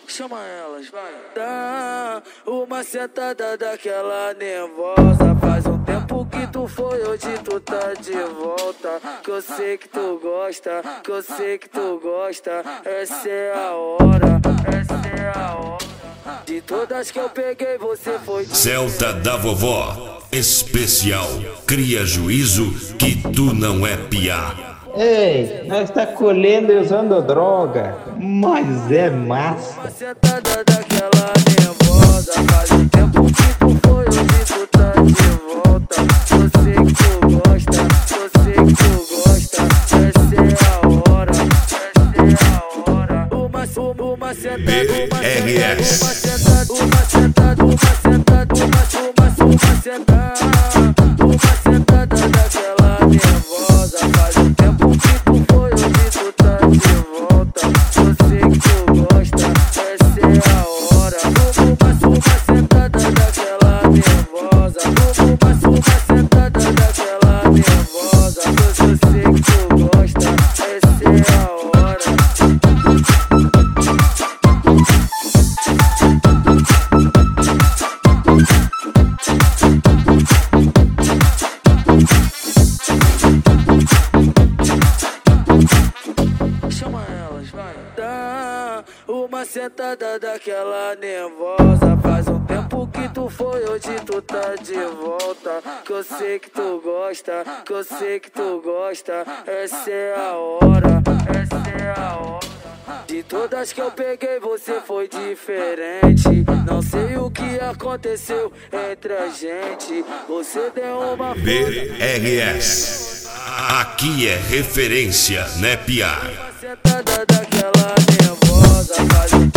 Chama elas, vai. Dá uma sentada daquela nervosa. Faz um tempo que tu foi, hoje tu tá de volta. Que eu sei que tu gosta, que eu sei que tu gosta. Essa é a hora, essa é a hora. De todas que eu peguei, você foi de Celta da vovó, especial. Cria juízo que tu não é piá. Ei, nós tá colhendo e usando droga, mas é massa. uma sentada daquela nervosa. Faz um tempo que tu foi, hoje tu tá de volta. Eu sei que tu gosta, eu sei que tu gosta. Essa é a hora, essa é a hora. Uma sentada, BRS. uma sentada, uma sentada, uma sentada, uma sentada daquela nervosa. Faz um tempo que tu foi, hoje tu tá de volta. Eu sei que tu gosta, essa é a hora. Uma sentada daquela nervosa. Uma sentada daquela nervosa. Eu sei que tu gosta, essa é a hora. Chama elas, vai. Dá uma sentada daquela nervosa. Faz um tempo que tu foi, hoje tu tá de volta. Que eu sei que tu gosta, que eu sei que tu gosta. Essa é a hora, essa é a hora. De todas que eu peguei, você foi diferente. Não sei o que aconteceu entre a gente. Você deu uma BRS. Aqui é referência, né piá? uma sentada daquela nervosa. Faz um